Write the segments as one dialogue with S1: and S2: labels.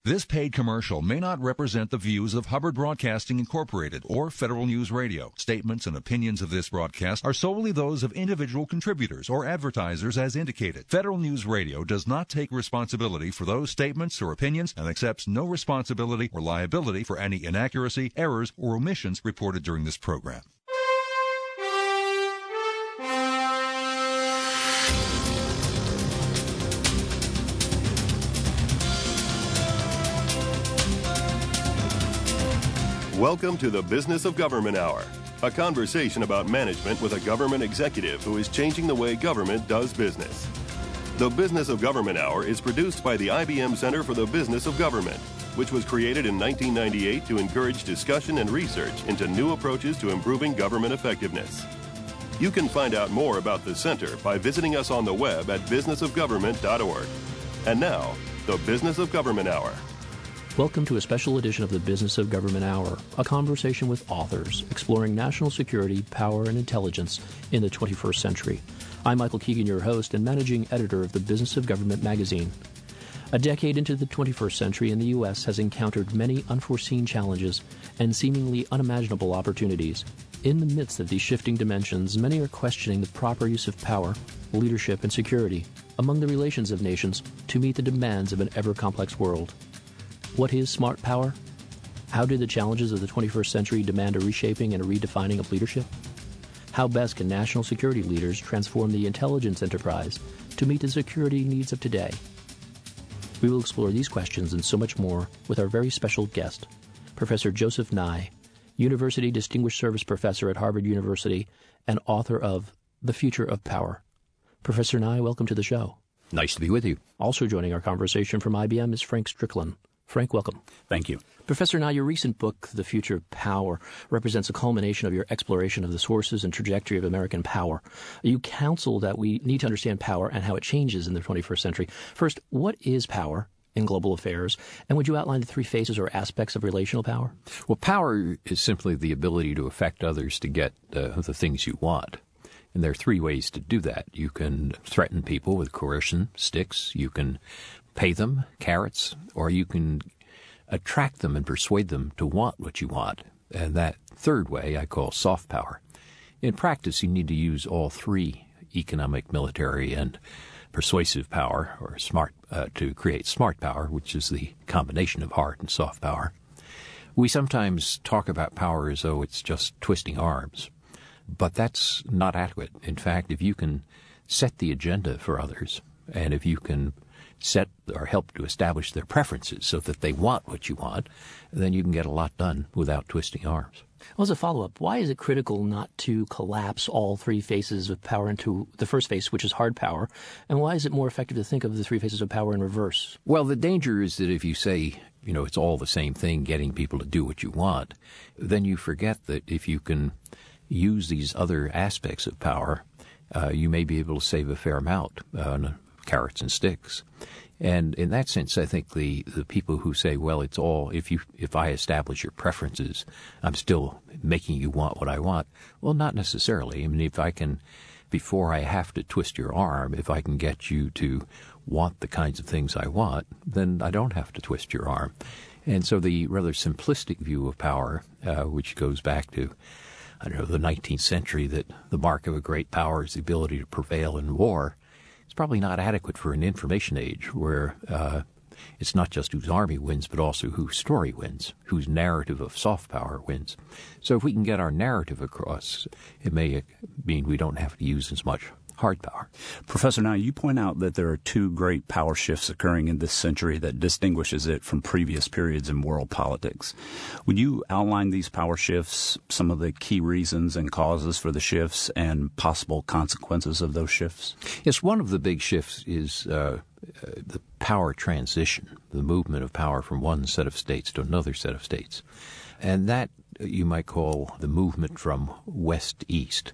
S1: This paid commercial may not represent the views of Hubbard Broadcasting Incorporated or Federal News Radio. Statements and opinions of this broadcast are solely those of individual contributors or advertisers as indicated. Federal News Radio does not take responsibility for those statements or opinions and accepts no responsibility or liability for any inaccuracy, errors, or omissions reported during this program.
S2: Welcome to the Business of Government Hour, a conversation about management with a government executive who is changing the way government does business. The Business of Government Hour is produced by the IBM Center for the Business of Government, which was created in 1998 to encourage discussion and research into new approaches to improving government effectiveness. You can find out more about the center by visiting us on the web at businessofgovernment.org. And now, the Business of Government Hour.
S3: Welcome to a special edition of the Business of Government Hour, a conversation with authors exploring national security, power, and intelligence in the 21st century. I'm Michael Keegan, your host and managing editor of the Business of Government magazine. A decade into the 21st century in the U.S. has encountered many unforeseen challenges and seemingly unimaginable opportunities. In the midst of these shifting dimensions, many are questioning the proper use of power, leadership, and security among the relations of nations to meet the demands of an ever-complex world. What is smart power? How do the challenges of the 21st century demand a reshaping and a redefining of leadership? How best can national security leaders transform the intelligence enterprise to meet the security needs of today? We will explore these questions and so much more with our very special guest, Professor Joseph Nye, University Distinguished Service Professor at Harvard University and author of The Future of Power. Professor Nye, welcome to the show.
S4: Nice to be with you.
S3: Also joining our conversation from IBM is Frank Strickland. Frank, welcome.
S4: Thank you.
S3: Professor Nye, your recent book, The Future of Power, represents a culmination of your exploration of the sources and trajectory of American power. You counsel that we need to understand power and how it changes in the 21st century. First, what is power in global affairs? And would you outline the three phases or aspects of relational power?
S4: Well, power is simply the ability to affect others to get the things you want. And there are three ways to do that. You can threaten people with coercion, sticks. You can pay them, carrots, or you can attract them and persuade them to want what you want. And that third way I call soft power. In practice, you need to use all three: economic, military, and persuasive power, or smart, to create smart power, which is the combination of hard and soft power. We sometimes talk about power as though it's just twisting arms, but that's not adequate. In fact, if you can set the agenda for others, and if you can set or help to establish their preferences so that they want what you want, then you can get a lot done without twisting arms.
S3: Well, as a follow-up, why is it critical not to collapse all three phases of power into the first phase, which is hard power, and why is it more effective to think of the three phases of power in reverse?
S4: Well, the danger is that if you say, it's all the same thing, getting people to do what you want, then you forget that if you can use these other aspects of power, you may be able to save a fair amount, carrots and sticks. And in that sense, I think the people who say, well, it's all, if I establish your preferences, I'm still making you want what I want. Well, not necessarily. I mean, if I can, before I have to twist your arm, if I can get you to want the kinds of things I want, then I don't have to twist your arm. And so the rather simplistic view of power, which goes back to, the 19th century, that the mark of a great power is the ability to prevail in war, it's probably not adequate for an information age where it's not just whose army wins, but also whose story wins, whose narrative of soft power wins. So if we can get our narrative across, it may mean we don't have to use as much hard power.
S5: Professor Nye, you point out that there are two great power shifts occurring in this century that distinguishes it from previous periods in world politics. Would you outline these power shifts, some of the key reasons and causes for the shifts, and possible consequences of those shifts?
S4: Yes, one of the big shifts is the power transition, the movement of power from one set of states to another set of states. And that you might call the movement from west to east.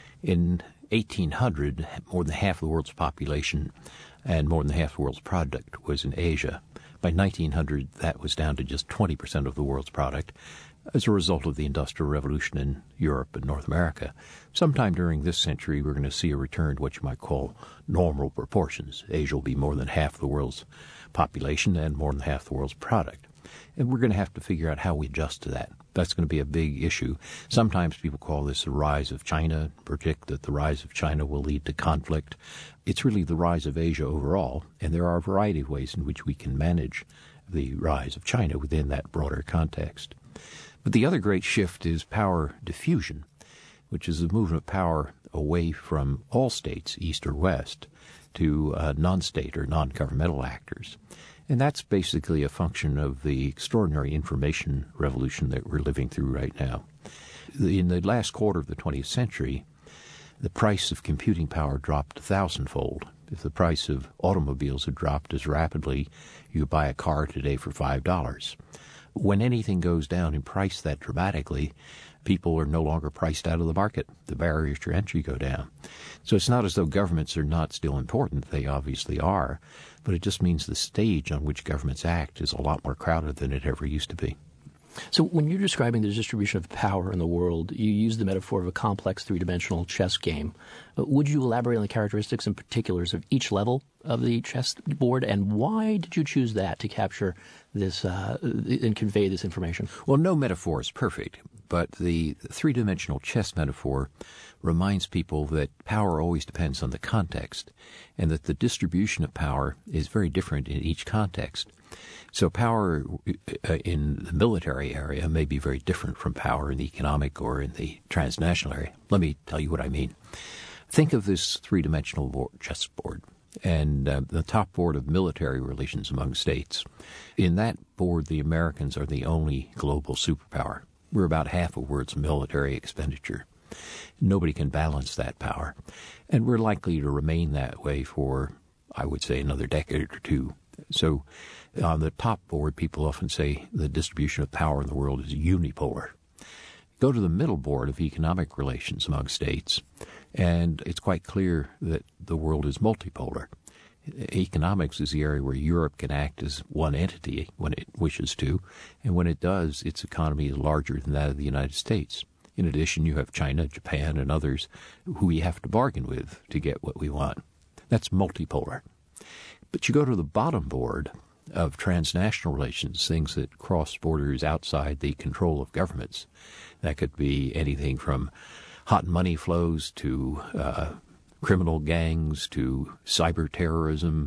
S4: In 1800, more than half of the world's population and more than half the world's product was in Asia. By 1900, that was down to just 20% of the world's product as a result of the Industrial Revolution in Europe and North America. Sometime during this century, we're going to see a return to what you might call normal proportions. Asia will be more than half the world's population and more than half the world's product. And we're going to have to figure out how we adjust to that. That's going to be a big issue. Sometimes people call this the rise of China, predict that the rise of China will lead to conflict. It's really the rise of Asia overall, and there are a variety of ways in which we can manage the rise of China within that broader context. But the other great shift is power diffusion, which is the movement of power away from all states, east or west, to non-state or non-governmental actors. And that's basically a function of the extraordinary information revolution that we're living through right now. In the last quarter of the 20th century, the price of computing power dropped 1,000-fold. If the price of automobiles had dropped as rapidly, you buy a car today for $5. When anything goes down in price that dramatically, people are no longer priced out of the market. The barriers to entry go down. So it's not as though governments are not still important. They obviously are. But it just means the stage on which governments act is a lot more crowded than it ever used to be.
S3: So when you're describing the distribution of power in the world, you use the metaphor of a complex three-dimensional chess game. Would you elaborate on the characteristics and particulars of each level of the chess board, and why did you choose that to capture this and convey this information?
S4: Well, no metaphor is perfect, but the three-dimensional chess metaphor reminds people that power always depends on the context, and that the distribution of power is very different in each context. So power in the military area may be very different from power in the economic or in the transnational area. Let me tell you what I mean. Think of this three-dimensional chessboard and the top board of military relations among states. In that board, the Americans are the only global superpower. We're about half of the world's military expenditure. Nobody can balance that power. And we're likely to remain that way for, I would say, another decade or two. So on the top board, people often say the distribution of power in the world is unipolar. Go to the middle board of economic relations among states, and it's quite clear that the world is multipolar. Economics is the area where Europe can act as one entity when it wishes to, and when it does, its economy is larger than that of the United States. In addition, you have China, Japan, and others who we have to bargain with to get what we want. That's multipolar. But you go to the bottom board of transnational relations, things that cross borders outside the control of governments. That could be anything from hot money flows to criminal gangs to cyber terrorism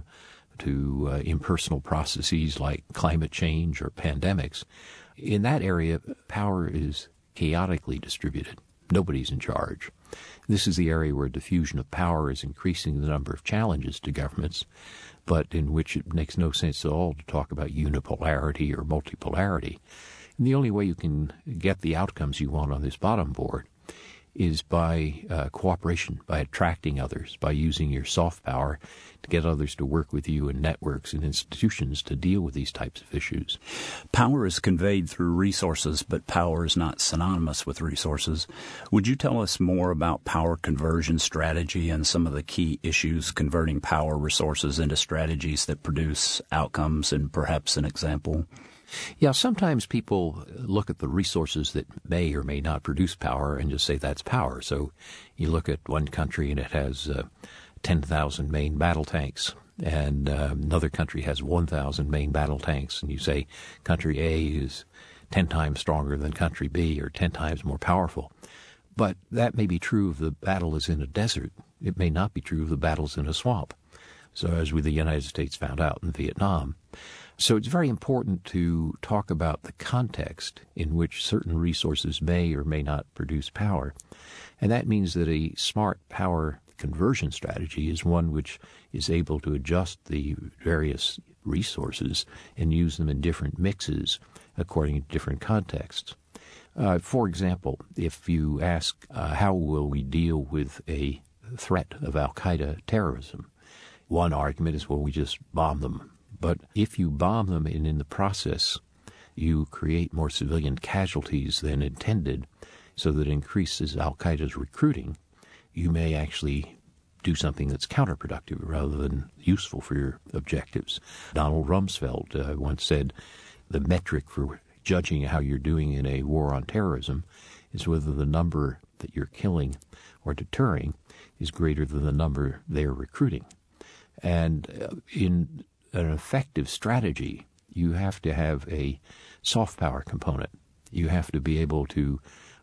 S4: to impersonal processes like climate change or pandemics. In that area, power is chaotically distributed. Nobody's in charge. This is the area where diffusion of power is increasing the number of challenges to governments, but in which it makes no sense at all to talk about unipolarity or multipolarity. And the only way you can get the outcomes you want on this bottom board is by cooperation, by attracting others, by using your soft power to get others to work with you in networks and institutions to deal with these types of issues.
S5: Power is conveyed through resources, but power is not synonymous with resources. Would you tell us more about power conversion strategy and some of the key issues converting power resources into strategies that produce outcomes and perhaps an example?
S4: Yeah, sometimes people look at the resources that may or may not produce power and just say that's power. So you look at one country and it has 10,000 main battle tanks, and another country has 1,000 main battle tanks, and you say country A is 10 times stronger than country B or 10 times more powerful. But that may be true if the battle is in a desert. It may not be true if the battle's in a swamp. So as the United States found out in Vietnam. So it's very important to talk about the context in which certain resources may or may not produce power. And that means that a smart power conversion strategy is one which is able to adjust the various resources and use them in different mixes according to different contexts. For example, if you ask how will we deal with a threat of al-Qaeda terrorism, one argument is, well, we just bomb them. But if you bomb them and in the process you create more civilian casualties than intended so that it increases al-Qaeda's recruiting, you may actually do something that's counterproductive rather than useful for your objectives. Donald Rumsfeld once said the metric for judging how you're doing in a war on terrorism is whether the number that you're killing or deterring is greater than the number they're recruiting. And in an effective strategy, you have to have a soft power component. You have to be able to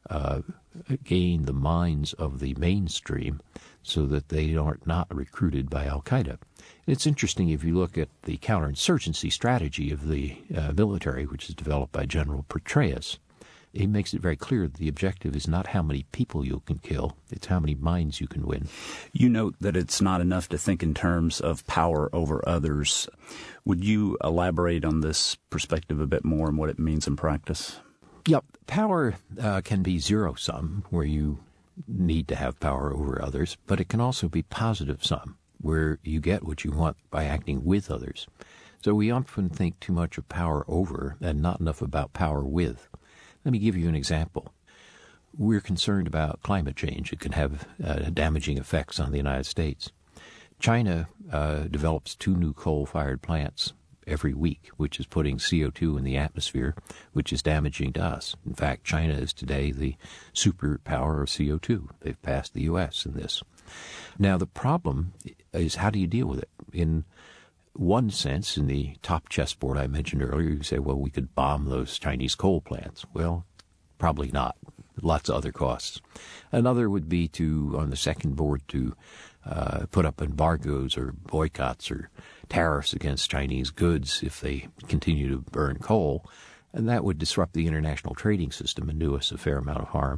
S4: gain the minds of the mainstream so that they are not recruited by al-Qaeda. It's interesting if you look at the counterinsurgency strategy of the military, which is developed by General Petraeus. He makes it very clear that the objective is not how many people you can kill, it's how many minds you can win.
S5: You note that it's not enough to think in terms of power over others. Would you elaborate on this perspective a bit more and what it means in practice?
S4: Yep. Power can be zero-sum, where you need to have power over others, but it can also be positive-sum, where you get what you want by acting with others. So we often think too much of power over and not enough about power with. Let me give you an example. We're concerned about climate change. It can have damaging effects on the United States. China develops 2 new coal-fired plants every week, which is putting CO2 in the atmosphere, which is damaging to us. In fact, China is today the superpower of CO2. They've passed the U.S. in this. Now, the problem is, how do you deal with it? In one sense, in the top chessboard I mentioned earlier, you say, well, we could bomb those Chinese coal plants. Well, probably not. Lots of other costs. Another would be to, on the second board, to put up embargoes or boycotts or tariffs against Chinese goods if they continue to burn coal, and that would disrupt the international trading system and do us a fair amount of harm.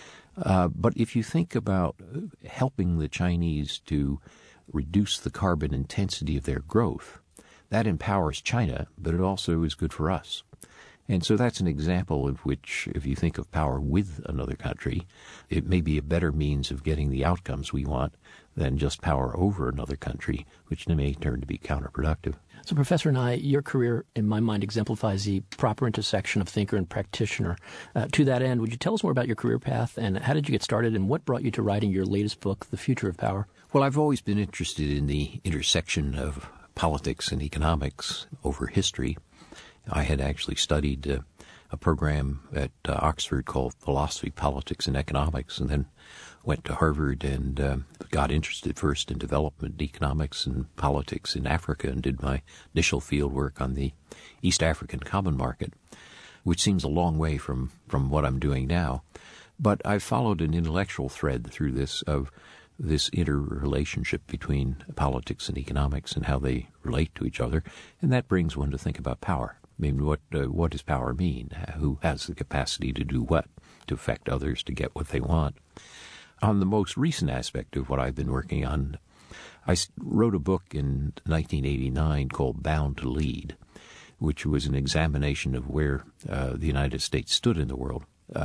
S4: But if you think about helping the Chinese to reduce the carbon intensity of their growth, that empowers China, but it also is good for us. And so that's an example of which, if you think of power with another country, it may be a better means of getting the outcomes we want than just power over another country, which may turn to be counterproductive.
S3: So, Professor Nye, your career, in my mind, exemplifies the proper intersection of thinker and practitioner. To that end, would you tell us more about your career path, and how did you get started, and what brought you to writing your latest book, The Future of Power?
S4: Well, I've always been interested in the intersection of politics and economics over history. I had actually studied a program at Oxford called Philosophy, Politics, and Economics, and then went to Harvard and got interested first in development economics and politics in Africa and did my initial field work on the East African Common Market, which seems a long way from what I'm doing now. But I followed an intellectual thread through this of this interrelationship between politics and economics and how they relate to each other, and that brings one to think about power. I mean, what does power mean? Who has the capacity to do what, to affect others, to get what they want? On the most recent aspect of what I've been working on, I wrote a book in 1989 called Bound to Lead, which was an examination of where the United States stood in the world.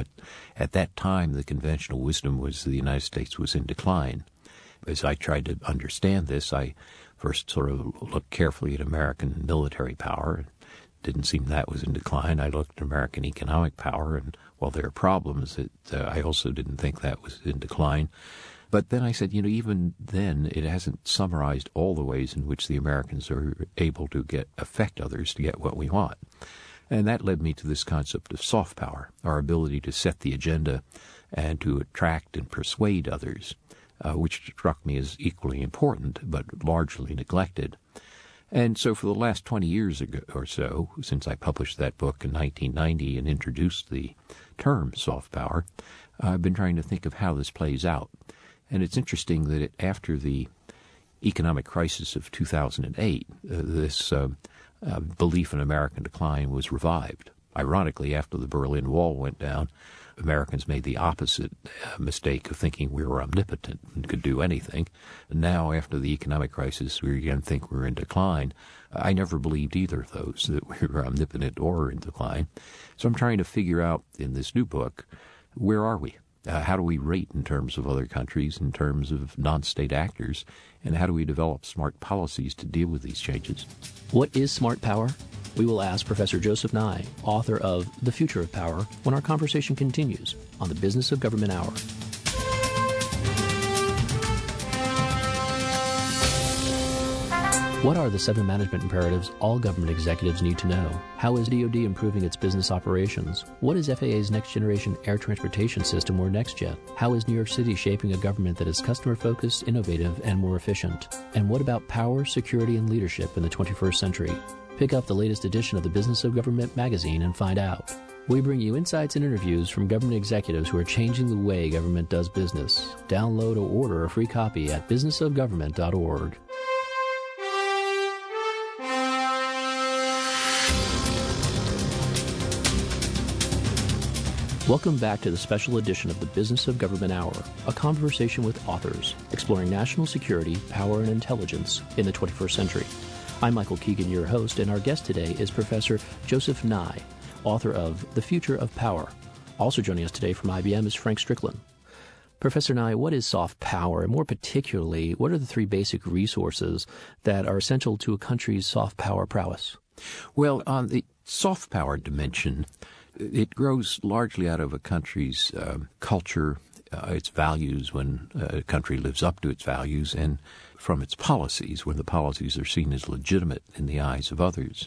S4: At that time, the conventional wisdom was the United States was in decline. As I tried to understand this, I first sort of looked carefully at American military power. Didn't seem that was in decline. I looked at American economic power, and while there are problems, I also didn't think that was in decline. But then I said, even then, it hasn't summarized all the ways in which the Americans are able to affect others to get what we want. And that led me to this concept of soft power, our ability to set the agenda and to attract and persuade others, which struck me as equally important, but largely neglected. And so for the last 20 years or so, since I published that book in 1990 and introduced the term soft power, I've been trying to think of how this plays out. And it's interesting that after the economic crisis of 2008, this belief in American decline was revived. Ironically, after the Berlin Wall went down, Americans made the opposite mistake of thinking we were omnipotent and could do anything. And now, after the economic crisis, we again think we're in decline. I never believed either of those, that we were omnipotent or in decline. So I'm trying to figure out in this new book, where are we? How do we rate in terms of other countries, in terms of non-state actors, and how do we develop smart policies to deal with these changes?
S3: What is smart power? We will ask Professor Joseph Nye, author of The Future of Power, when our conversation continues on the Business of Government Hour. What are the 7 management imperatives all government executives need to know? How is DoD improving its business operations? What is FAA's Next Generation Air Transportation System, or NextJet? How is New York City shaping a government that is customer-focused, innovative, and more efficient? And what about power, security, and leadership in the 21st century? Pick up the latest edition of the Business of Government magazine and find out. We bring you insights and interviews from government executives who are changing the way government does business. Download or order a free copy at businessofgovernment.org. Welcome back to the special edition of the Business of Government Hour, a conversation with authors exploring national security, power, and intelligence in the 21st century. I'm Michael Keegan, your host, and our guest today is Professor Joseph Nye, author of The Future of Power. Also joining us today from IBM is Frank Strickland. Professor Nye, what is soft power, and more particularly, what are the 3 basic resources that are essential to a country's soft power prowess?
S4: Well, on the soft power dimension, it grows largely out of a country's culture, its values when a country lives up to its values, and from its policies when the policies are seen as legitimate in the eyes of others.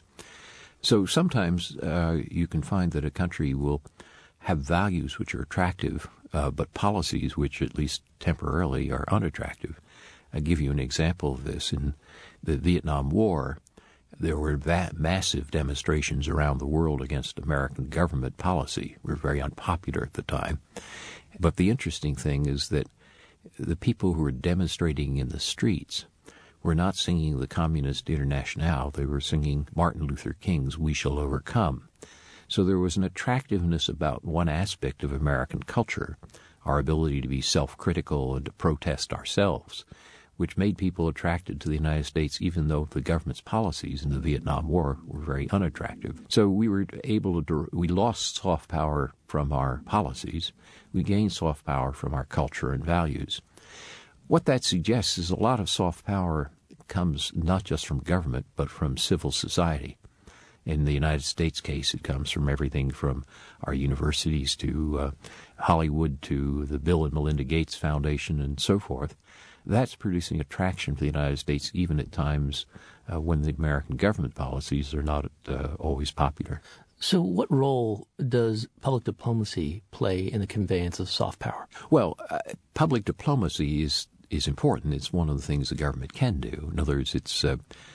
S4: So sometimes you can find that a country will have values which are attractive, but policies which, at least temporarily, are unattractive. I'll give you an example of this. In the Vietnam War, there were massive demonstrations around the world against American government policy. We were very unpopular at the time. But the interesting thing is that the people who were demonstrating in the streets were not singing the Communist Internationale. They were singing Martin Luther King's We Shall Overcome. So there was an attractiveness about one aspect of American culture, our ability to be self-critical and to protest ourselves, which made people attracted to the United States, even though the government's policies in the Vietnam War were very unattractive. So we were able to, we lost soft power from our policies. We gained soft power from our culture and values. What that suggests is a lot of soft power comes not just from government, but from civil society. In the United States case, it comes from everything from our universities to Hollywood to the Bill and Melinda Gates Foundation and so forth. That's producing attraction for the United States, even at times when the American government policies are not always popular.
S3: So what role does public diplomacy play in the conveyance of soft power?
S4: Well, public diplomacy is important. It's one of the things the government can do. In other words, it's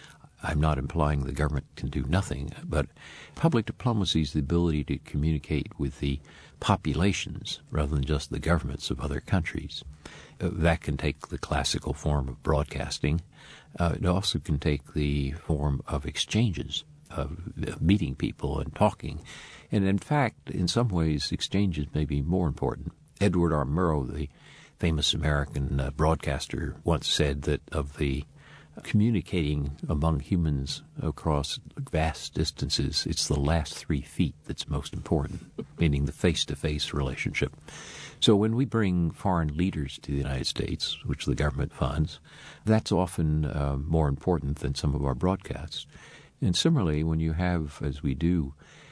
S4: I'm not implying the government can do nothing, but public diplomacy is the ability to communicate with the populations rather than just the governments of other countries. That can take the classical form of broadcasting. It also can take the form of exchanges, of meeting people and talking. And in fact, in some ways, exchanges may be more important. Edward R. Murrow, the famous American broadcaster, once said that of the communicating among humans across vast distances, it's the last 3 feet that's most important, meaning the face-to-face relationship. So when we bring foreign leaders to the United States, which the government funds, that's often more important than some of our broadcasts. And similarly, when you have, as we do,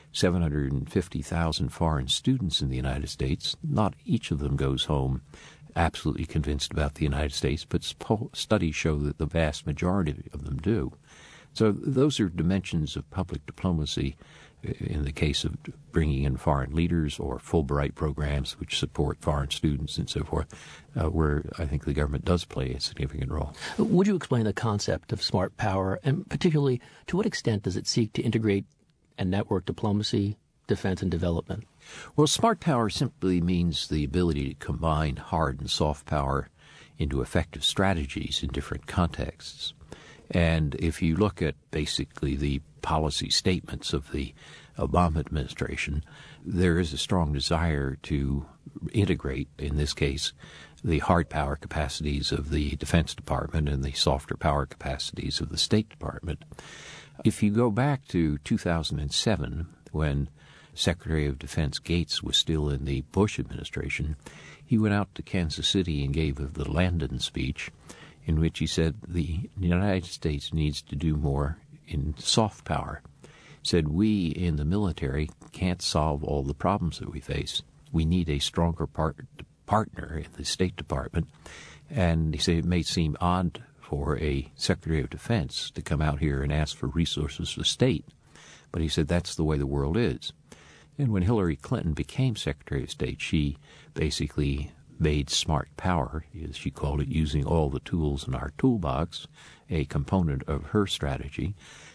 S4: 750,000 foreign students in the United States, not each of them goes home absolutely convinced about the United States, but studies show that the vast majority of them do. So those are dimensions of public diplomacy in the case of bringing in foreign leaders or Fulbright programs which support foreign students and so forth, where I think the government does play a significant role.
S3: Would you explain the concept of smart power, and particularly to what extent does it seek to integrate and network diplomacy, defense, and development?
S4: Well, smart power simply means the ability to combine hard and soft power into effective strategies in different contexts. And if you look at basically the policy statements of the Obama administration, there is a strong desire to integrate, in this case, the hard power capacities of the Defense Department and the softer power capacities of the State Department. If you go back to 2007, when Secretary of Defense Gates was still in the Bush administration, he went out to Kansas City and gave the Landon speech, in which he said the United States needs to do more in soft power. He said we in the military can't solve all the problems that we face. We need a stronger partner in the State Department. And he said it may seem odd for a Secretary of Defense to come out here and ask for resources for the state. But he said that's the way the world is. And when Hillary Clinton became Secretary of State, she basically made smart power, as she called it, using all the tools in our toolbox, a component of her strategy.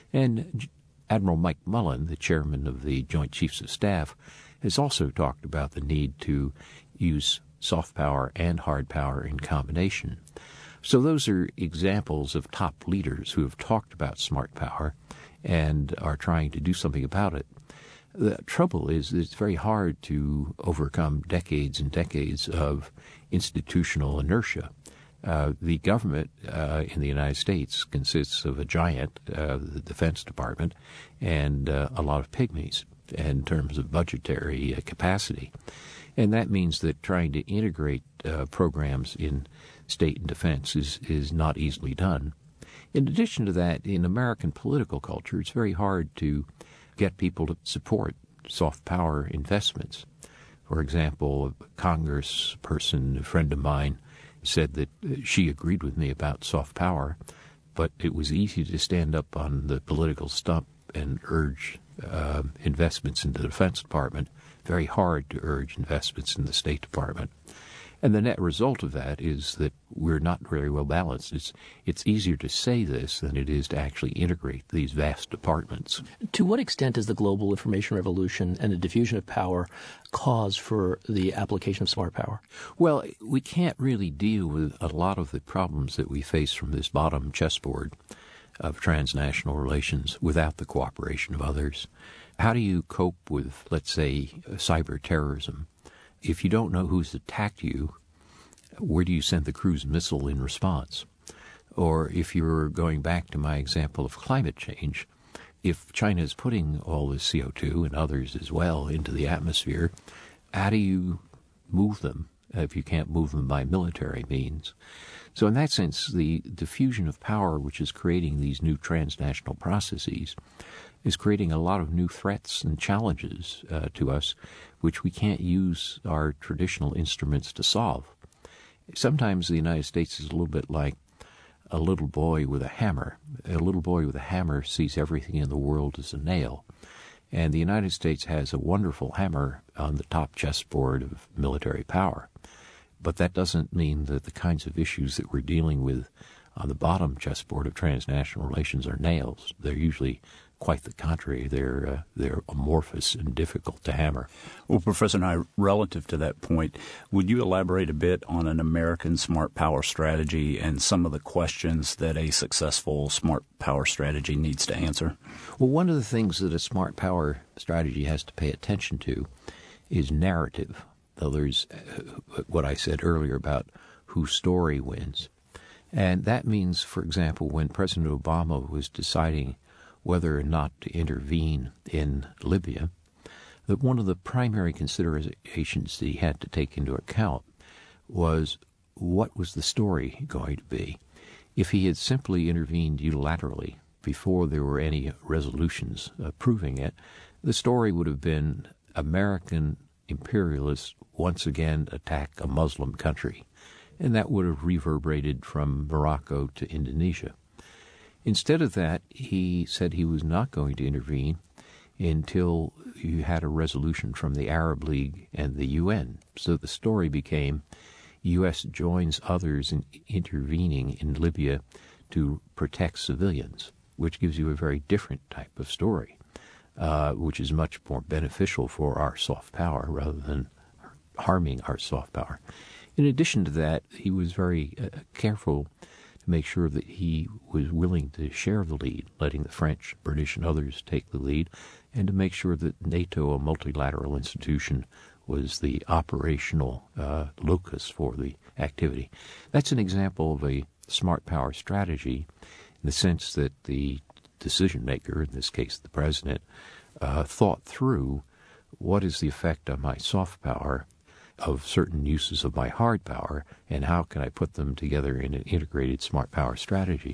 S4: And Admiral Mike Mullen, the chairman of the Joint Chiefs of Staff, has also talked about the need to use soft power and hard power in combination. So those are examples of top leaders who have talked about smart power and are trying to do something about it. The trouble is that it's very hard to overcome decades and decades of institutional inertia. The government in the United States consists of a giant, the Defense Department, and a lot of pygmies in terms of budgetary capacity. And that means that trying to integrate programs in state and defense is not easily done. In addition to that, in American political culture, it's very hard to get people to support soft power investments. For example, a congressperson, a friend of mine, said that she agreed with me about soft power, but it was easy to stand up on the political stump and urge investments in the Defense Department, very hard to urge investments in the State Department. And the net result of that is that we're not very well balanced. It's easier to say this than it is to actually integrate these vast departments.
S3: To what extent does the global information revolution and the diffusion of power cause for the application of smart power?
S4: Well, we can't really deal with a lot of the problems that we face from this bottom chessboard of transnational relations without the cooperation of others. How do you cope with, let's say, cyber terrorism? If you don't know who's attacked you, where do you send the cruise missile in response? Or if you're going back to my example of climate change, if China is putting all this CO2 and others as well into the atmosphere, how do you move them if you can't move them by military means? So in that sense, the diffusion of power, which is creating these new transnational processes, is creating a lot of new threats and challenges to us, which we can't use our traditional instruments to solve. Sometimes the United States is a little bit like a little boy with a hammer. A little boy with a hammer sees everything in the world as a nail. And the United States has a wonderful hammer on the top chessboard of military power. But that doesn't mean that the kinds of issues that we're dealing with on the bottom chessboard of transnational relations are nails. They're usually quite the contrary. They're amorphous and difficult to hammer.
S5: Well, Professor Nye, relative to that point, would you elaborate a bit on an American smart power strategy and some of the questions that a successful smart power strategy needs to answer?
S4: Well, one of the things that a smart power strategy has to pay attention to is narrative. There's what I said earlier about whose story wins. And that means, for example, when President Obama was deciding whether or not to intervene in Libya, that one of the primary considerations that he had to take into account was what was the story going to be. If he had simply intervened unilaterally before there were any resolutions proving it, the story would have been American imperialists once again attack a Muslim country, and that would have reverberated from Morocco to Indonesia. Instead of that, he said he was not going to intervene until you had a resolution from the Arab League and the UN. So the story became U.S. joins others in intervening in Libya to protect civilians, which gives you a very different type of story, which is much more beneficial for our soft power rather than harming our soft power. In addition to that, he was very careful to make sure that he was willing to share the lead, letting the French, British, and others take the lead, and to make sure that NATO, a multilateral institution, was the operational locus for the activity. That's an example of a smart power strategy in the sense that the decision maker, in this case the president, thought through what is the effect on my soft power of certain uses of my hard power, and how can I put them together in an integrated smart power strategy.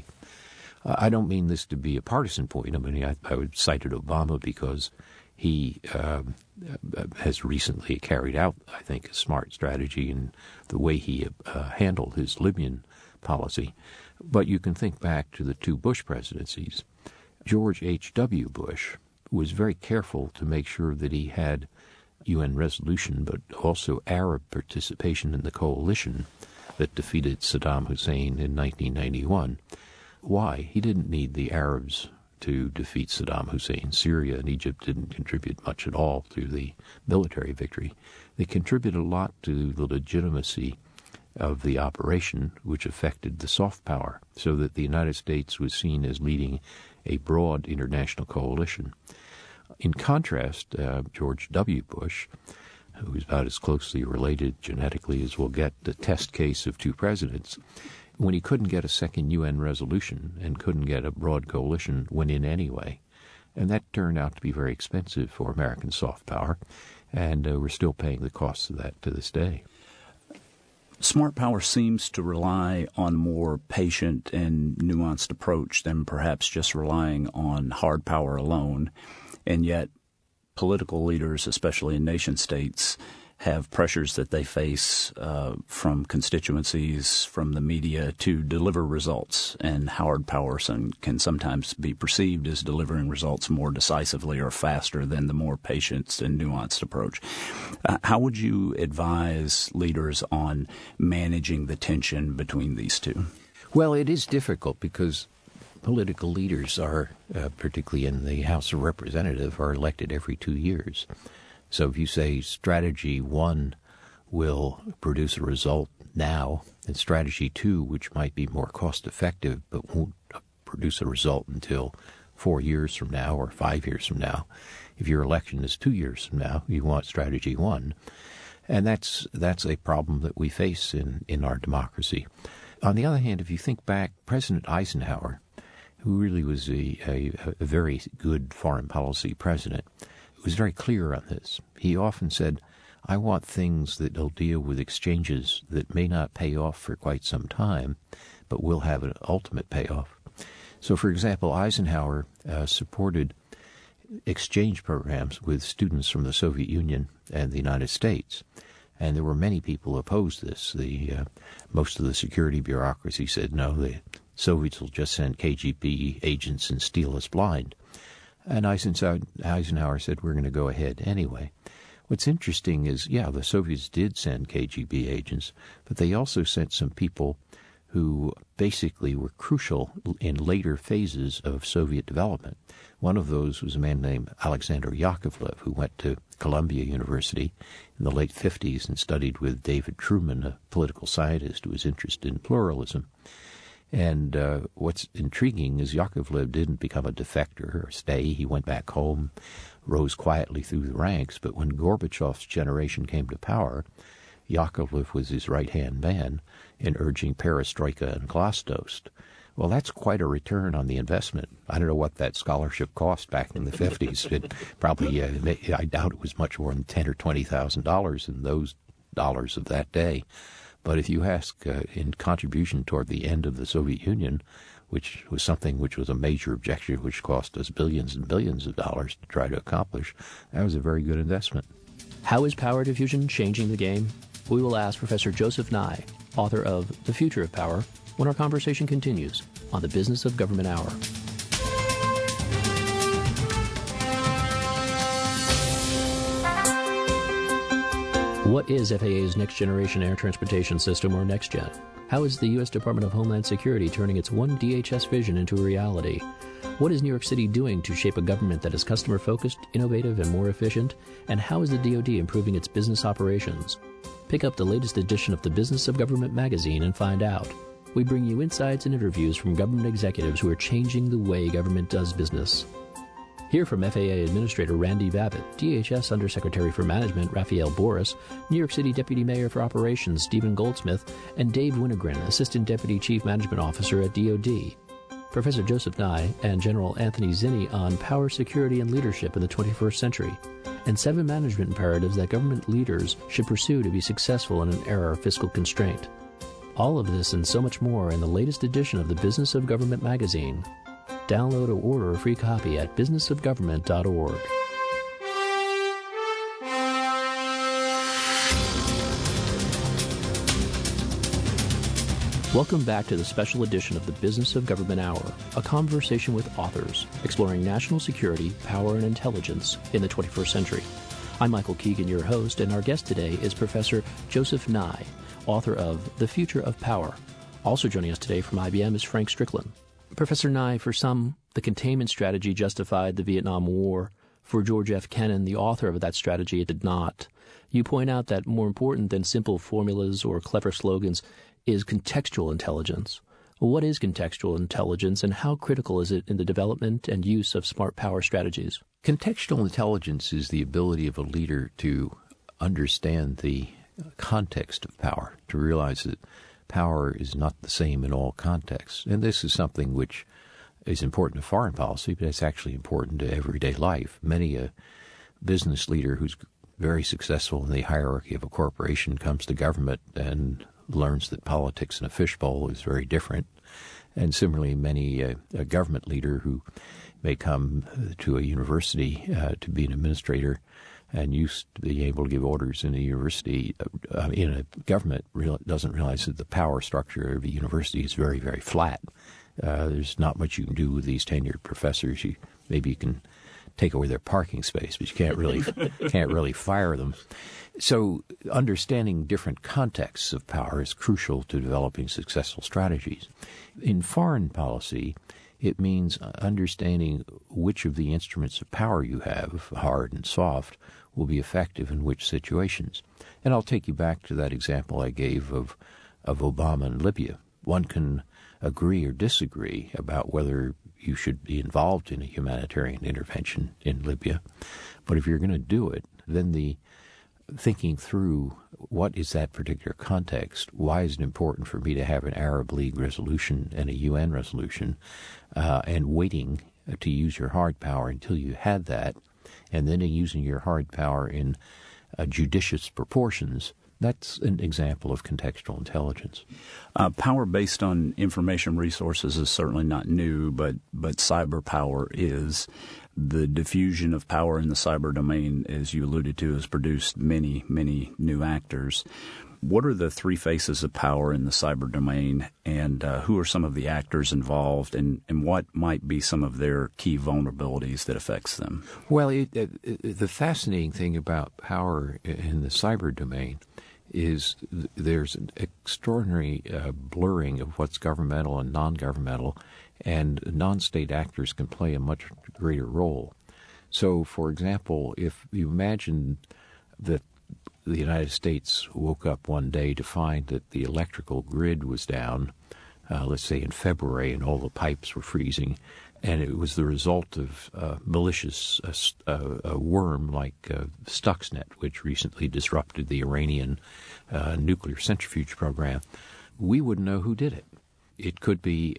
S4: I don't mean this to be a partisan point. I mean, I would cite Obama because he has recently carried out, I think, a smart strategy in the way he handled his Libyan policy. But you can think back to the two Bush presidencies. George H.W. Bush was very careful to make sure that he had UN resolution, but also Arab participation in the coalition that defeated Saddam Hussein in 1991. Why? He didn't need the Arabs to defeat Saddam Hussein. Syria and Egypt didn't contribute much at all to the military victory. They contributed a lot to the legitimacy of the operation, which affected the soft power, so that the United States was seen as leading a broad international coalition. In contrast, George W. Bush, who is about as closely related genetically as we'll get, the test case of two presidents, when he couldn't get a second UN resolution and couldn't get a broad coalition, went in anyway. And that turned out to be very expensive for American soft power, and we're still paying the costs of that to this day.
S5: Smart power seems to rely on a more patient and nuanced approach than perhaps just relying on hard power alone, and yet political leaders, especially in nation states, have pressures that they face from constituencies, from the media, to deliver results. And hard power can sometimes be perceived as delivering results more decisively or faster than the more patient and nuanced approach. How would you advise leaders on managing the tension between these two?
S4: Well, it is difficult because political leaders are, particularly in the House of Representatives, are elected every 2 years. So if you say strategy 1 will produce a result now, and strategy 2, which might be more cost-effective but won't produce a result until 4 years from now or 5 years from now, if your election is 2 years from now, you want strategy 1. And that's a problem that we face in our democracy. On the other hand, if you think back, President Eisenhower, who really was a very good foreign policy president, was very clear on this. He often said, I want things that will deal with exchanges that may not pay off for quite some time, but will have an ultimate payoff. So, for example, Eisenhower supported exchange programs with students from the Soviet Union and the United States. And there were many people who opposed this. Most of the security bureaucracy said, no, the Soviets will just send KGB agents and steal us blind. And Eisenhower said, we're going to go ahead anyway. What's interesting is, the Soviets did send KGB agents, but they also sent some people who basically were crucial in later phases of Soviet development. One of those was a man named Alexander Yakovlev, who went to Columbia University in the late 50s and studied with David Truman, a political scientist who was interested in pluralism. And what's intriguing is Yakovlev didn't become a defector or stay. He went back home, rose quietly through the ranks. But when Gorbachev's generation came to power, Yakovlev was his right-hand man in urging perestroika and glasnost. Well, that's quite a return on the investment. I don't know what that scholarship cost back in the 50s. It probably, I doubt it was much more than $10,000 or $20,000 in those dollars of that day. But if you ask in contribution toward the end of the Soviet Union, which was something which was a major objective, which cost us billions and billions of dollars to try to accomplish, that was a very good investment.
S3: How is power diffusion changing the game? We will ask Professor Joseph Nye, author of The Future of Power, when our conversation continues on the Business of Government Hour. What is FAA's Next Generation Air Transportation System, or NextGen? How is the U.S. Department of Homeland Security turning its one DHS vision into a reality? What is New York City doing to shape a government that is customer-focused, innovative, and more efficient? And how is the DoD improving its business operations? Pick up the latest edition of the Business of Government magazine and find out. We bring you insights and interviews from government executives who are changing the way government does business. Hear from FAA Administrator Randy Babbitt, DHS Undersecretary for Management Raphael Boris, New York City Deputy Mayor for Operations Stephen Goldsmith, and Dave Winogren, Assistant Deputy Chief Management Officer at DoD. Professor Joseph Nye and General Anthony Zinni on power, security, and leadership in the 21st century, and 7 management imperatives that government leaders should pursue to be successful in an era of fiscal constraint. All of this and so much more in the latest edition of the Business of Government magazine. Download or order a free copy at businessofgovernment.org. Welcome back to the special edition of the Business of Government Hour, a conversation with authors exploring national security, power, and intelligence in the 21st century. I'm Michael Keegan, your host, and our guest today is Professor Joseph Nye, author of The Future of Power. Also joining us today from IBM is Frank Strickland. Professor Nye, for some, the containment strategy justified the Vietnam War. For George F. Kennan, the author of that strategy, it did not. You point out that more important than simple formulas or clever slogans is contextual intelligence. What is contextual intelligence, and how critical is it in the development and use of smart power strategies?
S4: Contextual intelligence is the ability of a leader to understand the context of power, to realize that power is not the same in all contexts. And this is something which is important to foreign policy, but it's actually important to everyday life. Many a business leader who's very successful in the hierarchy of a corporation comes to government and learns that politics in a fishbowl is very different. And similarly, many a government leader who may come to a university to be an administrator and used to be able to give orders in a university, in a government, doesn't realize that the power structure of a university is very, very flat. There's not much you can do with these tenured professors. Maybe you can take away their parking space, but you can't really fire them. So understanding different contexts of power is crucial to developing successful strategies. In foreign policy, it means understanding which of the instruments of power you have, hard and soft, will be effective in which situations. And I'll take you back to that example I gave of Obama and Libya. One can agree or disagree about whether you should be involved in a humanitarian intervention in Libya. But if you're going to do it, then the thinking through what is that particular context, why is it important for me to have an Arab League resolution and a UN resolution, and waiting to use your hard power until you had that, and then using your hard power in judicious proportions, that's an example of contextual intelligence.
S5: Power based on information resources is certainly not new, but cyber power is. The diffusion of power in the cyber domain, as you alluded to, has produced many, many new actors. What are the three faces of power in the cyber domain, and who are some of the actors involved, and what might be some of their key vulnerabilities that affects them?
S4: Well, the fascinating thing about power in the cyber domain is there's an extraordinary blurring of what's governmental and non-governmental, and non-state actors can play a much greater role. So, for example, if you imagine that the United States woke up one day to find that the electrical grid was down, let's say in February, and all the pipes were freezing, and it was the result of malicious a worm like Stuxnet, which recently disrupted the Iranian nuclear centrifuge program, we wouldn't know who did it. It could be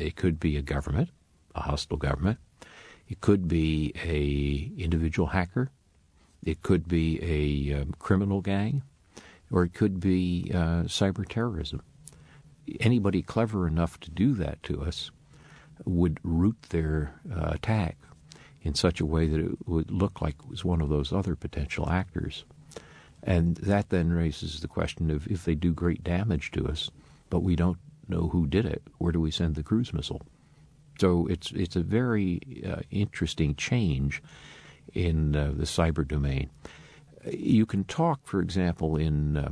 S4: a government, a hostile government. It could be a individual hacker. It could be a criminal gang, or it could be cyber terrorism. Anybody clever enough to do that to us would root their attack in such a way that it would look like it was one of those other potential actors. And that then raises the question of, if they do great damage to us, but we don't know who did it, where do we send the cruise missile? So it's a very interesting change in the cyber domain. You can talk, for example, in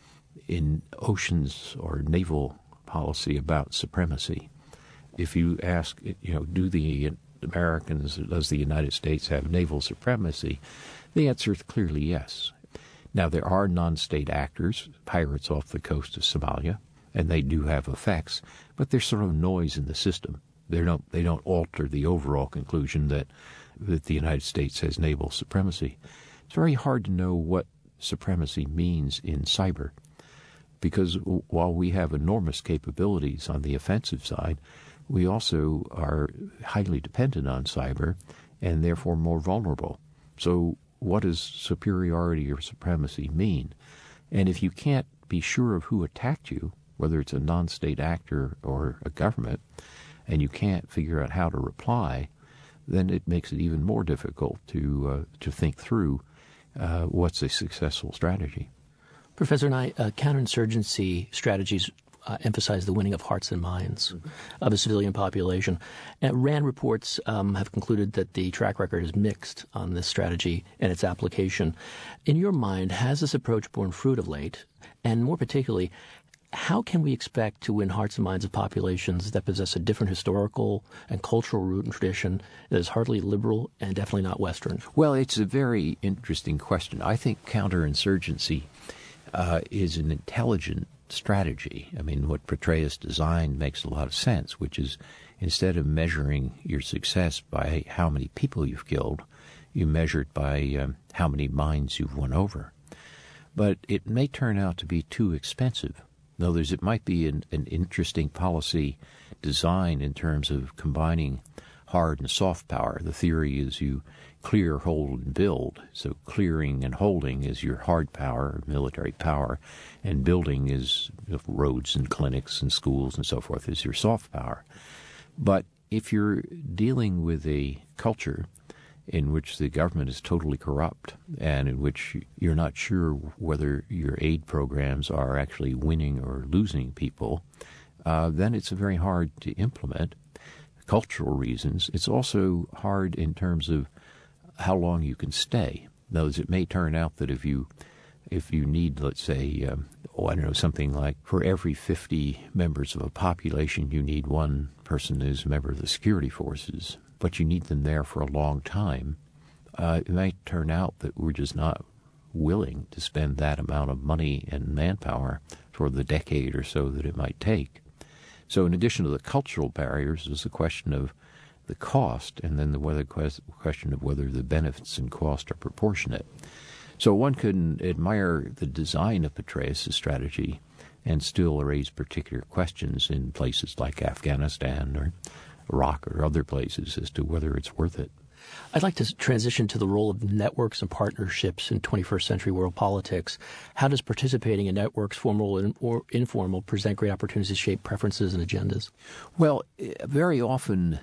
S4: oceans or naval policy about supremacy. If you ask, do the Americans, does the United States have naval supremacy? The answer is clearly yes. Now, there are non-state actors, pirates off the coast of Somalia, and they do have effects, but they're sort of noise in the system. They don't alter the overall conclusion that the United States has naval supremacy. It's very hard to know what supremacy means in cyber, because while we have enormous capabilities on the offensive side, we also are highly dependent on cyber and therefore more vulnerable. So what does superiority or supremacy mean? And if you can't be sure of who attacked you, whether it's a non-state actor or a government, and you can't figure out how to reply, then it makes it even more difficult to think through what's a successful strategy.
S3: Professor Nye, counterinsurgency strategies emphasize the winning of hearts and minds of a civilian population. RAND reports have concluded that the track record is mixed on this strategy and its application. In your mind, has this approach borne fruit of late? And more particularly, how can we expect to win hearts and minds of populations that possess a different historical and cultural root and tradition that is hardly liberal and definitely not Western?
S4: Well, it's a very interesting question. I think counterinsurgency is an intelligent strategy. I mean, what Petraeus designed makes a lot of sense, which is instead of measuring your success by how many people you've killed, you measure it by how many minds you've won over. But it may turn out to be too expensive. In other words, it might be an interesting policy design in terms of combining hard and soft power. The theory is you clear, hold, and build. So clearing and holding is your hard power, military power, and building is roads and clinics and schools and so forth is your soft power. But if you're dealing with a culture in which the government is totally corrupt and in which you're not sure whether your aid programs are actually winning or losing people, then it's very hard to implement. Cultural reasons. It's also hard in terms of how long you can stay. In other words, it may turn out that if you need, let's say, something like for every 50 members of a population, you need one person who's a member of the security forces, but you need them there for a long time, it might turn out that we're just not willing to spend that amount of money and manpower for the decade or so that it might take. So in addition to the cultural barriers, there's the question of the cost, and then the question of whether the benefits and cost are proportionate. So one could admire the design of Petraeus' strategy and still raise particular questions in places like Afghanistan or Iraq or other places as to whether it's worth it.
S3: I'd like to transition to the role of networks and partnerships in 21st century world politics. How does participating in networks, formal or informal, present great opportunities to shape preferences and agendas?
S4: Well, very often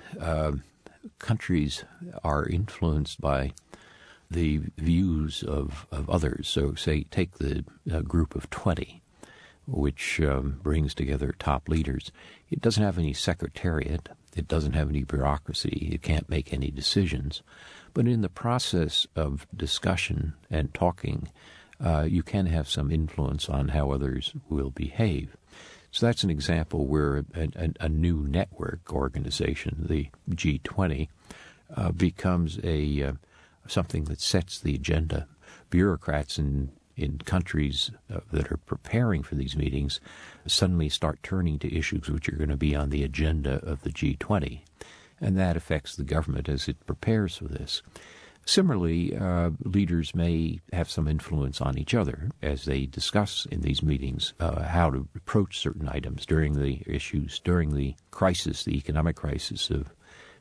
S4: countries are influenced by the views of others. So, say, take the group of 20, which brings together top leaders. It doesn't have any secretariat. It doesn't have any bureaucracy. It can't make any decisions. But in the process of discussion and talking, you can have some influence on how others will behave. So that's an example where a new network organization, the G20, becomes something that sets the agenda. Bureaucrats in countries that are preparing for these meetings suddenly start turning to issues which are going to be on the agenda of the G20, and that affects the government as it prepares for this. Similarly, leaders may have some influence on each other as they discuss in these meetings how to approach certain items during the crisis, the economic crisis of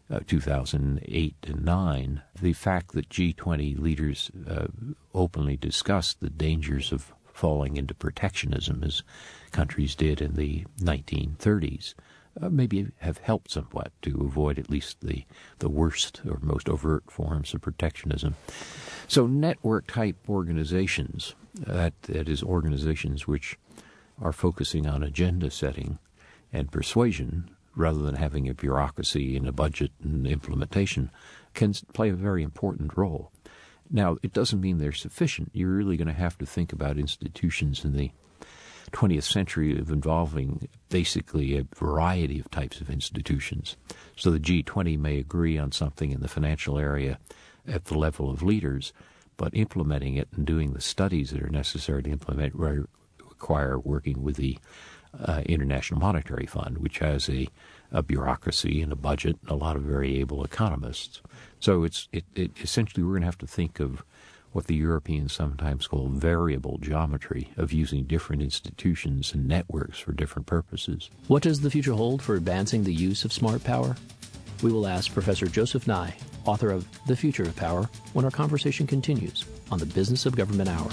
S4: 2008 and 9, the fact that G20 leaders openly discussed the dangers of falling into protectionism as countries did in the 1930s maybe have helped somewhat to avoid at least the worst or most overt forms of protectionism. So network-type organizations, that is organizations which are focusing on agenda setting and persuasion, rather than having a bureaucracy and a budget and implementation, can play a very important role. Now, it doesn't mean they're sufficient. You're really going to have to think about institutions in the 20th century of involving basically a variety of types of institutions. So the G20 may agree on something in the financial area at the level of leaders, but implementing it and doing the studies that are necessary to implement require working with the International Monetary Fund, which has a bureaucracy and a budget and a lot of very able economists. So essentially we're going to have to think of what the Europeans sometimes call variable geometry, of using different institutions and networks for different purposes.
S3: What does the future hold for advancing the use of smart power? We will ask Professor Joseph Nye, author of The Future of Power, when our conversation continues on the Business of Government Hour.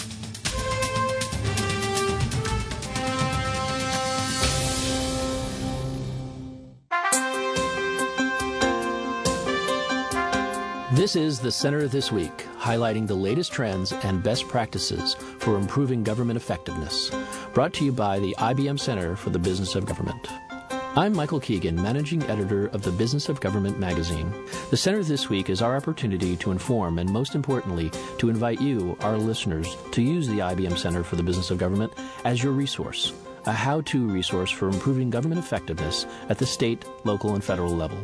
S3: This is the Center This Week, highlighting the latest trends and best practices for improving government effectiveness. Brought to you by the IBM Center for the Business of Government. I'm Michael Keegan, managing editor of the Business of Government magazine. The Center This Week is our opportunity to inform and, most importantly, to invite you, our listeners, to use the IBM Center for the Business of Government as your resource, a how-to resource for improving government effectiveness at the state, local, and federal level.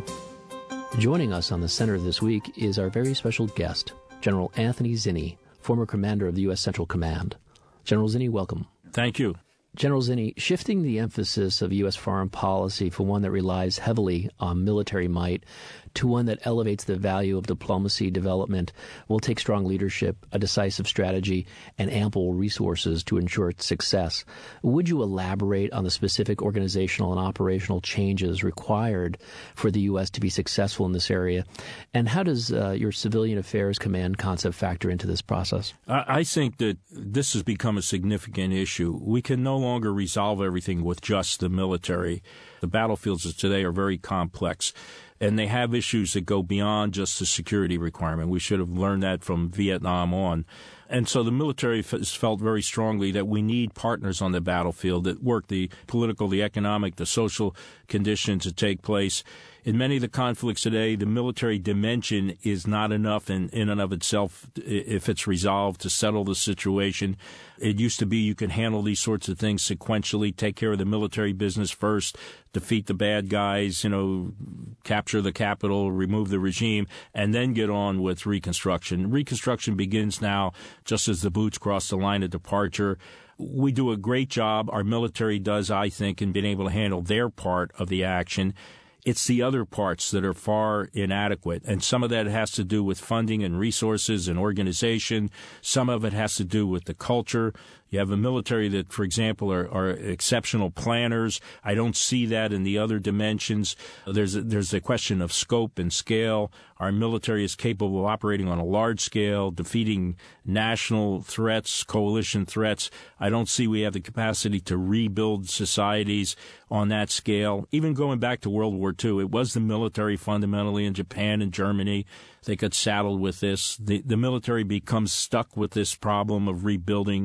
S3: Joining us on the Center This Week is our very special guest, General Anthony Zinni, former commander of the U.S. Central Command. General Zinni, welcome.
S6: Thank you.
S3: General Zinni, shifting the emphasis of U.S. foreign policy from one that relies heavily on military might to one that elevates the value of diplomacy development will take strong leadership, a decisive strategy, and ample resources to ensure its success. Would you elaborate on the specific organizational and operational changes required for the U.S. to be successful in this area? And how does your civilian affairs command concept factor into this process?
S6: I think that this has become a significant issue. We can no longer resolve everything with just the military. The battlefields of today are very complex, and they have issues that go beyond just the security requirement. We should have learned that from Vietnam on. And so the military has felt very strongly that we need partners on the battlefield that work the political, the economic, the social conditions that take place. In many of the conflicts today, the military dimension is not enough in and of itself if it's resolved to settle the situation. It used to be you could handle these sorts of things sequentially, take care of the military business first, defeat the bad guys, capture the capital, remove the regime, and then get on with reconstruction. Reconstruction begins now just as the boots cross the line of departure. We do a great job, our military does, I think, in being able to handle their part of the action. It's the other parts that are far inadequate, and some of that has to do with funding and resources and organization. Some of it has to do with the culture. You have a military that, for example, are exceptional planners. I don't see that in the other dimensions. There's a question of scope and scale. Our military is capable of operating on a large scale, defeating national threats, coalition threats. I don't see we have the capacity to rebuild societies on that scale. Even going back to World War II, it was the military fundamentally in Japan and Germany. They got saddled with this. The military becomes stuck with this problem of rebuilding.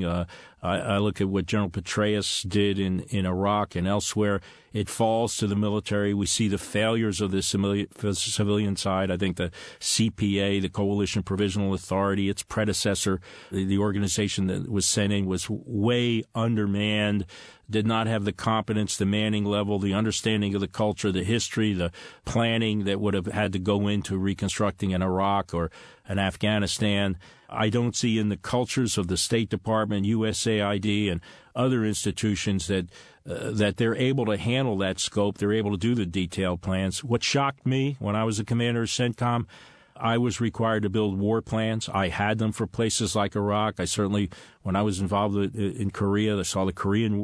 S6: I look at what General Petraeus did in Iraq and elsewhere. It falls to the military. We see the failures of the civilian side. I think the CPA, the Coalition Provisional Authority, its predecessor, the organization that was sent in, was way undermanned, did not have the competence, the manning level, the understanding of the culture, the history, the planning that would have had to go into reconstructing an Iraq or an Afghanistan. I don't see in the cultures of the State Department, USAID, and other institutions that they're able to handle that scope. They're able to do the detailed plans. What shocked me when I was a commander of CENTCOM, I was required to build war plans. I had them for places like Iraq. I certainly, when I was involved in Korea, I saw the Korean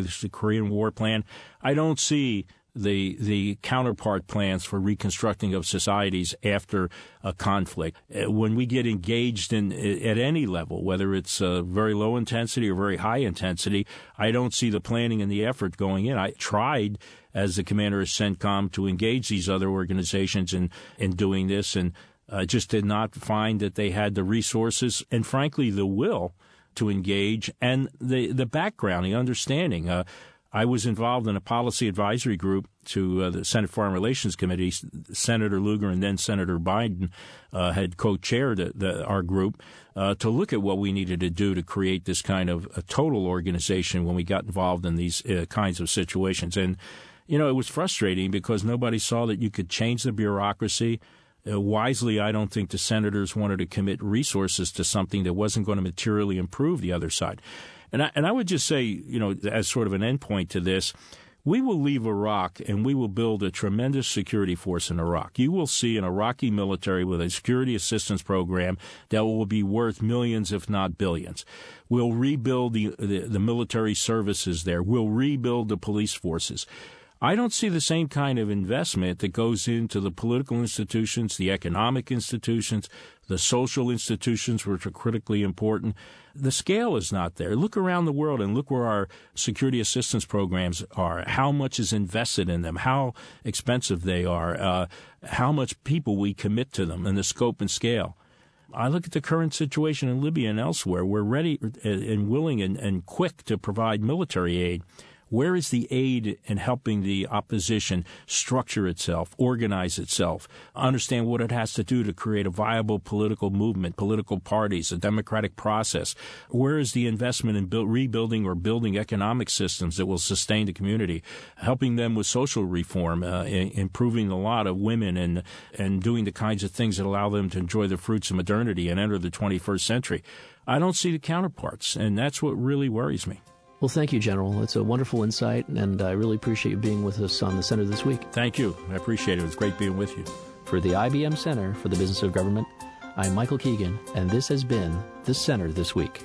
S6: war plan. I don't see the counterpart plans for reconstructing of societies after a conflict. When we get engaged at any level, whether it's very low intensity or very high intensity, I don't see the planning and the effort going in. I tried as the commander of CENTCOM to engage these other organizations in doing this, and just did not find that they had the resources and, frankly, the will to engage and the background, the understanding. I was involved in a policy advisory group to the Senate Foreign Relations Committee. Senator Lugar and then Senator Biden had co-chaired our group to look at what we needed to do to create this kind of a total organization when we got involved in these kinds of situations. And, it was frustrating because nobody saw that you could change the bureaucracy. Wisely, I don't think the senators wanted to commit resources to something that wasn't going to materially improve the other side. And I would just say, as sort of an endpoint to this, we will leave Iraq and we will build a tremendous security force in Iraq. You will see an Iraqi military with a security assistance program that will be worth millions, if not billions. We'll rebuild the military services there. We'll rebuild the police forces. I don't see the same kind of investment that goes into the political institutions, the economic institutions, the social institutions, which are critically important. The scale is not there. Look around the world and look where our security assistance programs are, how much is invested in them, how expensive they are, how much people we commit to them, and the scope and scale. I look at the current situation in Libya and elsewhere. We're ready and willing and quick to provide military aid. Where is the aid in helping the opposition structure itself, organize itself, understand what it has to do to create a viable political movement, political parties, a democratic process? Where is the investment in rebuilding or building economic systems that will sustain the community, helping them with social reform, improving the lot of women and doing the kinds of things that allow them to enjoy the fruits of modernity and enter the 21st century? I don't see the counterparts, and that's what really worries me.
S3: Well, thank you, General. It's a wonderful insight, and I really appreciate you being with us on the Center this week.
S6: Thank you. I appreciate it. It was great being with you.
S3: For the IBM Center for the Business of Government, I'm Michael Keegan, and this has been the Center This Week.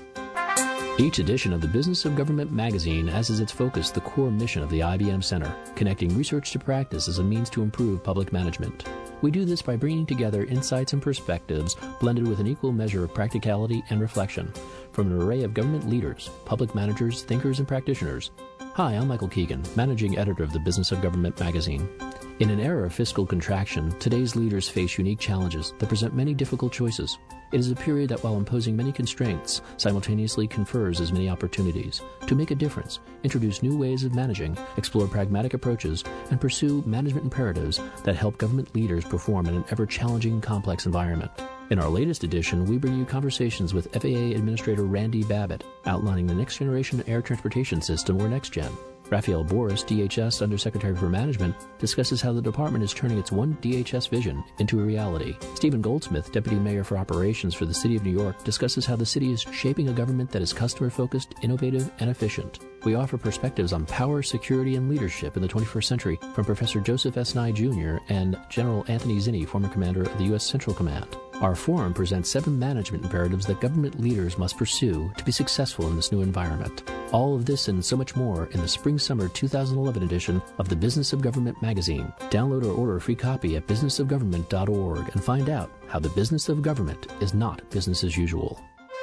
S3: Each edition of the Business of Government magazine has as its focus the core mission of the IBM Center, connecting research to practice as a means to improve public management. We do this by bringing together insights and perspectives blended with an equal measure of practicality and reflection from an array of government leaders, public managers, thinkers, and practitioners. Hi, I'm Michael Keegan, Managing Editor of the Business of Government magazine. In an era of fiscal contraction, today's leaders face unique challenges that present many difficult choices. It is a period that, while imposing many constraints, simultaneously confers as many opportunities to make a difference, introduce new ways of managing, explore pragmatic approaches, and pursue management imperatives that help government leaders perform in an ever-challenging, complex environment. In our latest edition, we bring you conversations with FAA Administrator Randy Babbitt, outlining the Next Generation Air Transportation System, or NextGen. Raphael Boris, DHS Undersecretary for Management, discusses how the department is turning its one DHS vision into a reality. Stephen Goldsmith, Deputy Mayor for Operations for the City of New York, discusses how the city is shaping a government that is customer-focused, innovative, and efficient. We offer perspectives on power, security, and leadership in the 21st century from Professor Joseph S. Nye Jr. and General Anthony Zinni, former commander of the U.S. Central Command. Our forum presents 7 management imperatives that government leaders must pursue to be successful in this new environment. All of this and so much more in the Spring-Summer 2011 edition of the Business of Government magazine. Download or order a free copy at businessofgovernment.org and find out how the business of government is not business as usual.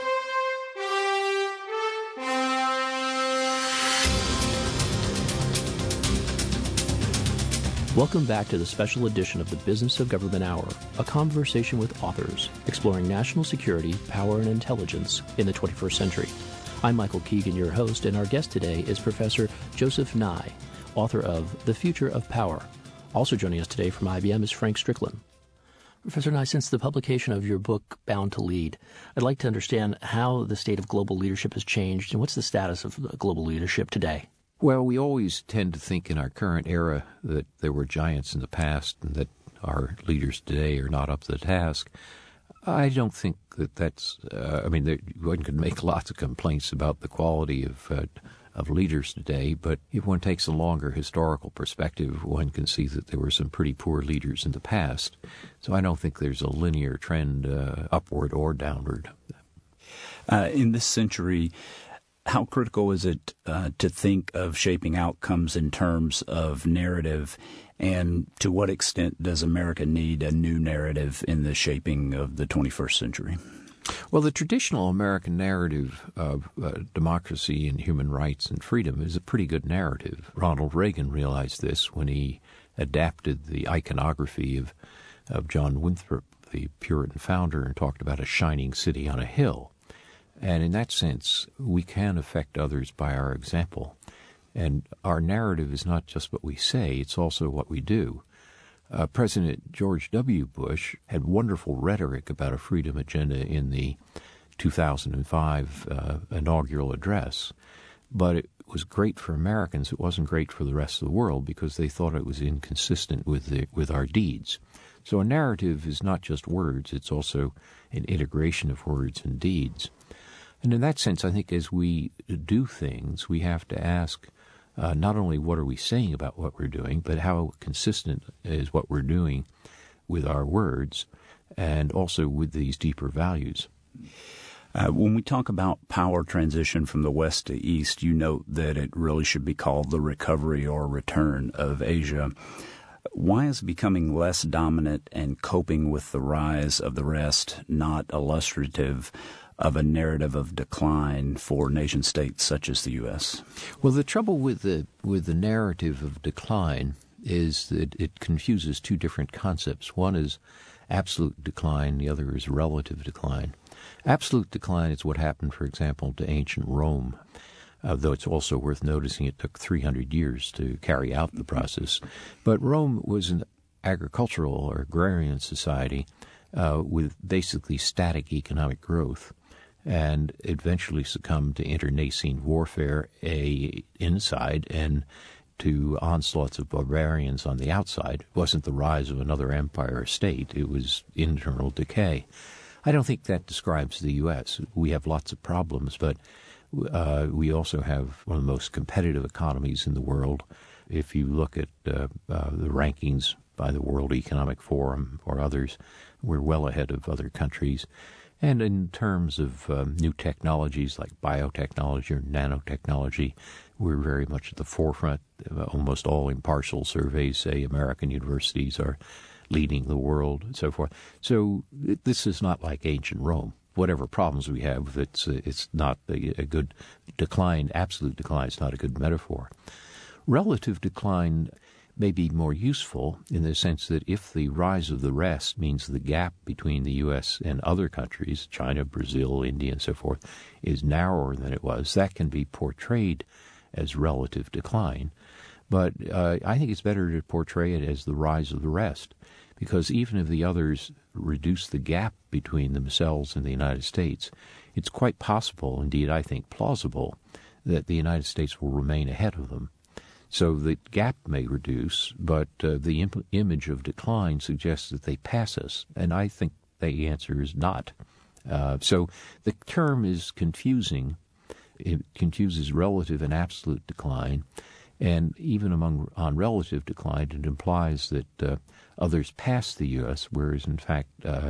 S3: Welcome back to the special edition of the Business of Government Hour, a conversation with authors exploring national security, power, and intelligence in the 21st century. I'm Michael Keegan, your host, and our guest today is Professor Joseph Nye, author of The Future of Power. Also joining us today from IBM is Frank Strickland. Professor Nye, since the publication of your book, Bound to Lead, I'd like to understand how the state of global leadership has changed and what's the status of global leadership today.
S4: Well, we always tend to think in our current era that there were giants in the past and that our leaders today are not up to the task. I don't think that that's one could make lots of complaints about the quality of leaders today, but if one takes a longer historical perspective, one can see that there were some pretty poor leaders in the past. So I don't think there's a linear trend upward or downward.
S5: In this century, how critical is it to think of shaping outcomes in terms of narrative, and to what extent does America need a new narrative in the shaping of the 21st century?
S4: Well, the traditional American narrative of democracy and human rights and freedom is a pretty good narrative. Ronald Reagan realized this when he adapted the iconography of John Winthrop, the Puritan founder, and talked about a shining city on a hill. And in that sense, we can affect others by our example. And our narrative is not just what we say, it's also what we do. President George W. Bush had wonderful rhetoric about a freedom agenda in the 2005 inaugural address, but it was great for Americans. It wasn't great for the rest of the world because they thought it was inconsistent with our deeds. So a narrative is not just words, it's also an integration of words and deeds. And in that sense, I think as we do things, we have to ask not only what are we saying about what we're doing, but how consistent is what we're doing with our words and also with these deeper values.
S5: When we talk about power transition from the west to east, you note that it really should be called the recovery or return of Asia. Why is becoming less dominant and coping with the rise of the rest not illustrative of a narrative of decline for nation-states such as the U.S.?
S4: Well, the trouble with the narrative of decline is that it confuses two different concepts. One is absolute decline, the other is relative decline. Absolute decline is what happened, for example, to ancient Rome, though it's also worth noticing it took 300 years to carry out the process. But Rome was an agricultural or agrarian society with basically static economic growth, and eventually succumbed to internecine warfare inside and to onslaughts of barbarians on the outside. It wasn't the rise of another empire or state. It was internal decay. I don't think that describes the U.S. We have lots of problems, but we also have one of the most competitive economies in the world. If you look at the rankings by the World Economic Forum or others, we're well ahead of other countries. And in terms of new technologies like biotechnology or nanotechnology, we're very much at the forefront. Almost all impartial surveys say American universities are leading the world and so forth. So this is not like ancient Rome. Whatever problems we have, it's not a good decline. Absolute decline is not a good metaphor. Relative decline may be more useful in the sense that if the rise of the rest means the gap between the U.S. and other countries, China, Brazil, India, and so forth, is narrower than it was, that can be portrayed as relative decline. But I think it's better to portray it as the rise of the rest, because even if the others reduce the gap between themselves and the United States, it's quite possible, indeed I think plausible, that the United States will remain ahead of them. So the gap may reduce, but the image of decline suggests that they pass us, and I think the answer is not. So the term is confusing. It confuses relative and absolute decline, and even on relative decline, it implies that others pass the U.S., whereas in fact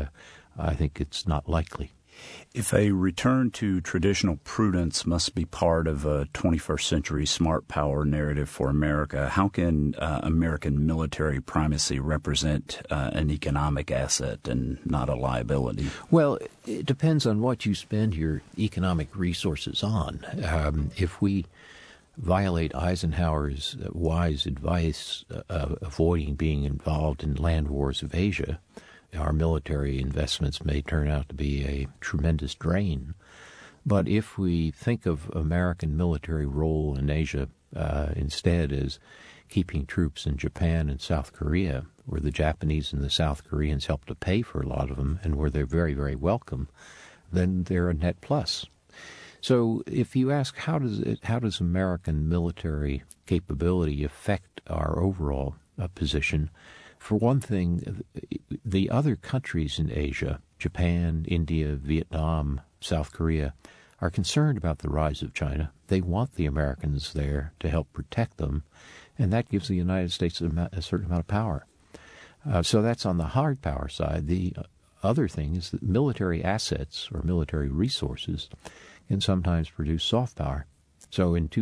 S4: I think it's not likely.
S5: If a return to traditional prudence must be part of a 21st century smart power narrative for America, how can American military primacy represent an economic asset and not a liability?
S4: Well, it depends on what you spend your economic resources on. If we violate Eisenhower's wise advice avoiding being involved in land wars of Asia, our military investments may turn out to be a tremendous drain. But if we think of American military role in Asia instead as keeping troops in Japan and South Korea, where the Japanese and the South Koreans help to pay for a lot of them and where they're very, very welcome, then they're a net plus. So if you ask how does American military capability affect our overall position, for one thing, the other countries in Asia, Japan, India, Vietnam, South Korea, are concerned about the rise of China. They want the Americans there to help protect them, and that gives the United States a certain amount of power. So that's on the hard power side. The other thing is that military assets or military resources can sometimes produce soft power. So in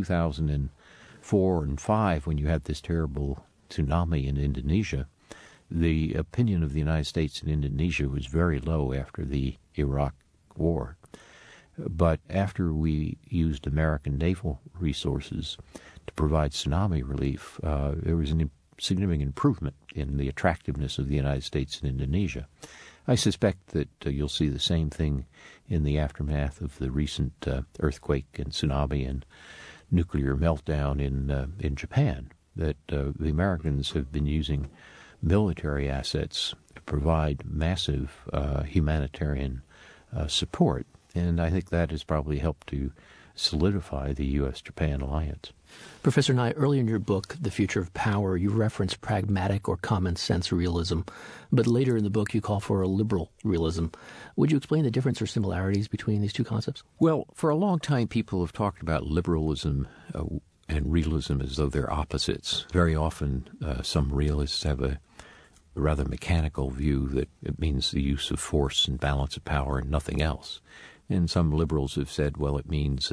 S4: 2004 and 5, when you had this terrible tsunami in Indonesia, the opinion of the United States in Indonesia was very low after the Iraq War. But after we used American naval resources to provide tsunami relief, there was a significant improvement in the attractiveness of the United States in Indonesia. I suspect that you'll see the same thing in the aftermath of the recent earthquake and tsunami and nuclear meltdown in Japan, that the Americans have been using military assets to provide massive humanitarian support. And I think that has probably helped to solidify the U.S.-Japan alliance.
S3: Professor Nye, earlier in your book, The Future of Power, you reference pragmatic or common-sense realism, but later in the book you call for a liberal realism. Would you explain the difference or similarities between these two concepts?
S4: Well, for a long time people have talked about liberalism and realism as though they're opposites. Very often some realists have a rather mechanical view that it means the use of force and balance of power and nothing else. And some liberals have said, well, it means